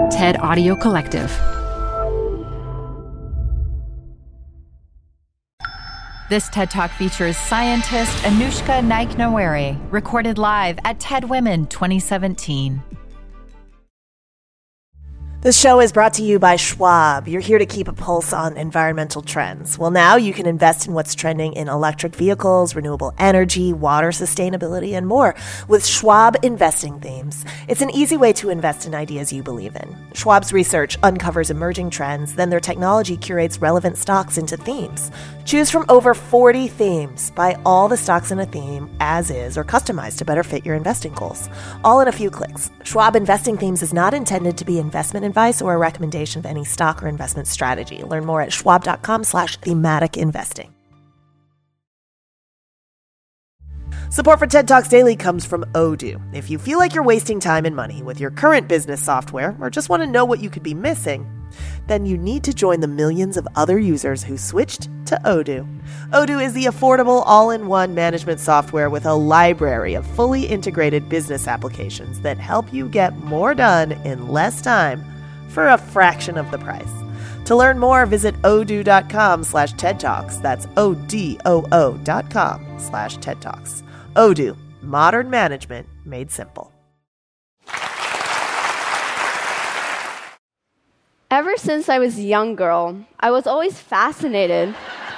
TED Audio Collective. This TED Talk features scientist Anushka Naik-Nawari, recorded live at TED Women 2017. This show is brought to you by Schwab. You're here to keep a pulse on environmental trends. Well, now you can invest in what's trending in electric vehicles, renewable energy, water sustainability, and more with Schwab Investing Themes. It's an easy way to invest in ideas you believe in. Schwab's research uncovers emerging trends, then their technology curates relevant stocks into themes. Choose from over 40 themes. Buy all the stocks in a theme as is or customized to better fit your investing goals. All in a few clicks. Schwab Investing Themes is not intended to be investment advice or a recommendation of any stock or investment strategy. Learn more at schwab.com/thematic investing. Support for TED Talks Daily comes from Odoo. If you feel like you're wasting time and money with your current business software or just want to know what you could be missing, then you need to join the millions of other users who switched to Odoo. Odoo is the affordable all-in-one management software with a library of fully integrated business applications that help you get more done in less time for a fraction of the price. To learn more, visit odoo.com/TED Talks. That's ODOO.com/TED Talks. Odoo, modern management made simple. Ever since I was a young girl, I was always fascinated.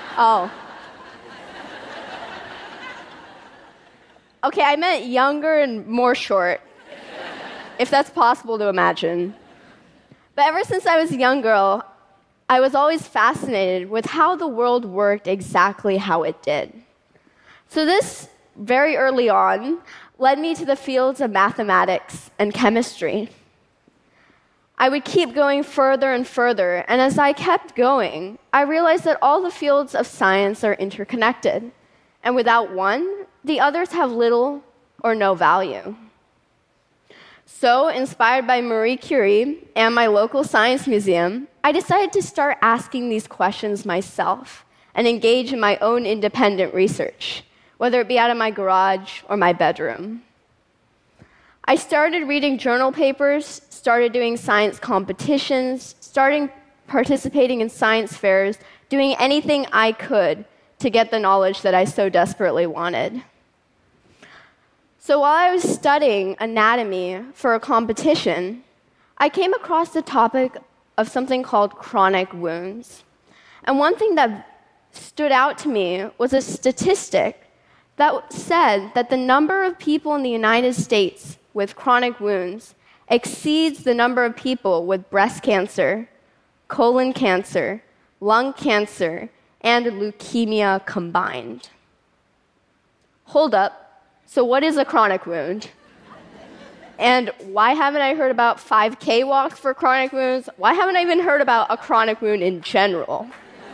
Okay, I meant younger and more short, if that's possible to imagine. But ever since I was a young girl, I was always fascinated with how the world worked exactly how it did. So this, very early on, led me to the fields of mathematics and chemistry. I would keep going further and further, and as I kept going, I realized that all the fields of science are interconnected, and without one, the others have little or no value. So, inspired by Marie Curie and my local science museum, I decided to start asking these questions myself and engage in my own independent research, whether it be out of my garage or my bedroom. I started reading journal papers, started doing science competitions, starting participating in science fairs, doing anything I could to get the knowledge that I so desperately wanted. So while I was studying anatomy for a competition, I came across the topic of something called chronic wounds. And one thing that stood out to me was a statistic that said that the number of people in the United States with chronic wounds exceeds the number of people with breast cancer, colon cancer, lung cancer, and leukemia combined. Hold up. So what is a chronic wound? And why haven't I heard about 5K walks for chronic wounds? Why haven't I even heard about a chronic wound in general?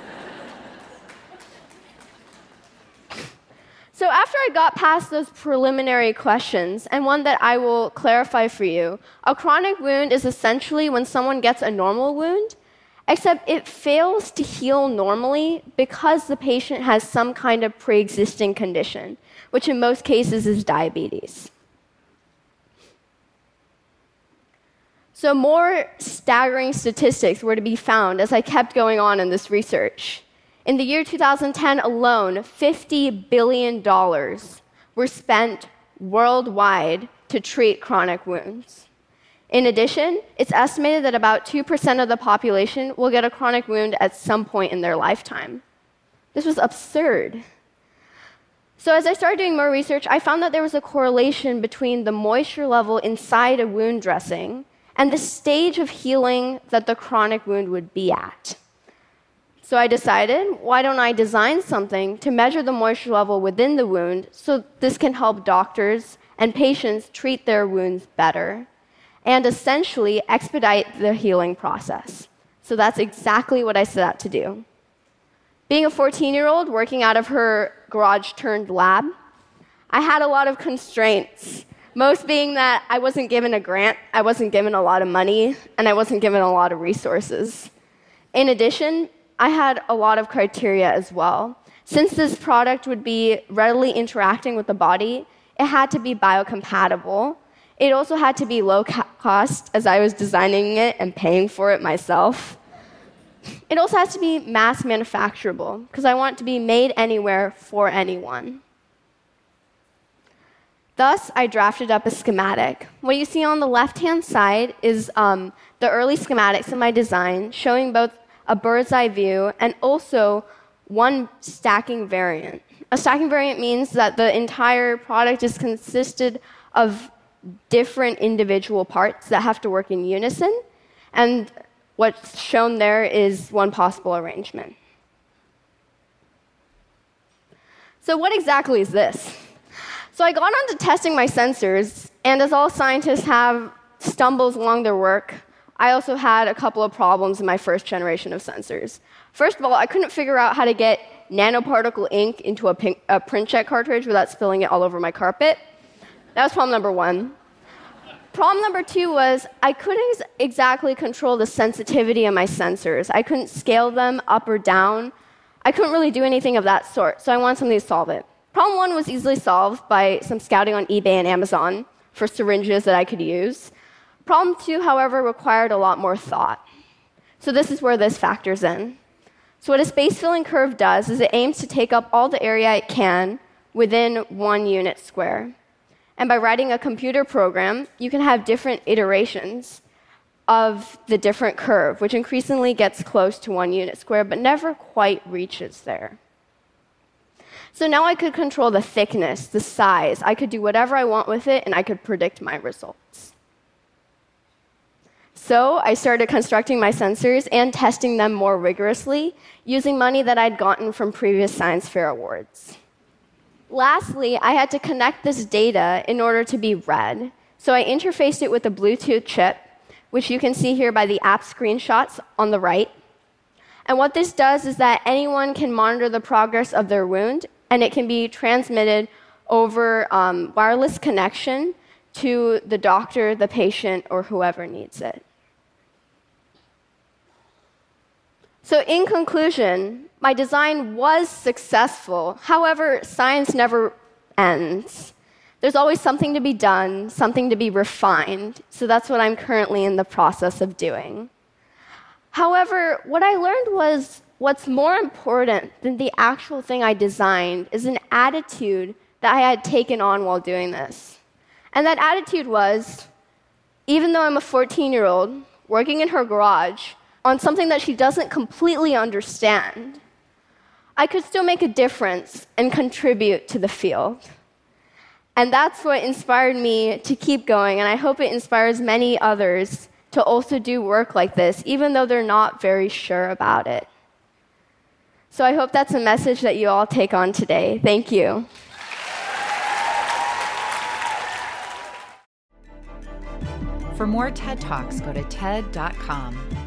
So after I got past those preliminary questions, and one that I will clarify for you, a chronic wound is essentially when someone gets a normal wound, except it fails to heal normally because the patient has some kind of pre-existing condition, which in most cases is diabetes. So more staggering statistics were to be found as I kept going on in this research. In the year 2010 alone, $50 billion were spent worldwide to treat chronic wounds. In addition, it's estimated that about 2% of the population will get a chronic wound at some point in their lifetime. This was absurd. So as I started doing more research, I found that there was a correlation between the moisture level inside a wound dressing and the stage of healing that the chronic wound would be at. So I decided, why don't I design something to measure the moisture level within the wound so this can help doctors and patients treat their wounds better and essentially expedite the healing process. So that's exactly what I set out to do. Being a 14-year-old working out of her garage-turned-lab, I had a lot of constraints, most being that I wasn't given a grant, I wasn't given a lot of money, and I wasn't given a lot of resources. In addition, I had a lot of criteria as well. Since this product would be readily interacting with the body, it had to be biocompatible, It also had to be low cost, as I was designing it and paying for it myself. It also has to be mass manufacturable, because I want it to be made anywhere for anyone. Thus, I drafted up a schematic. What you see on the left-hand side is the early schematics in my design, showing both a bird's eye view and also one stacking variant. A stacking variant means that the entire product is consisted of different individual parts that have to work in unison, and what's shown there is one possible arrangement. So what exactly is this? So I got on to testing my sensors, and as all scientists have stumbles along their work, I also had a couple of problems in my first generation of sensors. First of all, I couldn't figure out how to get nanoparticle ink into a printjet cartridge without spilling it all over my carpet. That was problem number one. Problem number two was I couldn't exactly control the sensitivity of my sensors. I couldn't scale them up or down. I couldn't really do anything of that sort, so I wanted something to solve it. Problem one was easily solved by some scouting on eBay and Amazon for syringes that I could use. Problem two, however, required a lot more thought. So this is where this factors in. So what a space-filling curve does is it aims to take up all the area it can within 1 unit square. And by writing a computer program, you can have different iterations of the different curve, which increasingly gets close to 1 unit square, but never quite reaches there. So now I could control the thickness, the size. I could do whatever I want with it, and I could predict my results. So I started constructing my sensors and testing them more rigorously, using money that I'd gotten from previous science fair awards. Lastly, I had to connect this data in order to be read. So I interfaced it with a Bluetooth chip, which you can see here by the app screenshots on the right. And what this does is that anyone can monitor the progress of their wound, and it can be transmitted over wireless connection to the doctor, the patient, or whoever needs it. So in conclusion, my design was successful. However, science never ends. There's always something to be done, something to be refined. So that's what I'm currently in the process of doing. However, what I learned was what's more important than the actual thing I designed is an attitude that I had taken on while doing this. And that attitude was, even though I'm a 14-year-old working in her garage on something that she doesn't completely understand, I could still make a difference and contribute to the field. And that's what inspired me to keep going, and I hope it inspires many others to also do work like this, even though they're not very sure about it. So I hope that's a message that you all take on today. Thank you. For more TED Talks, go to TED.com.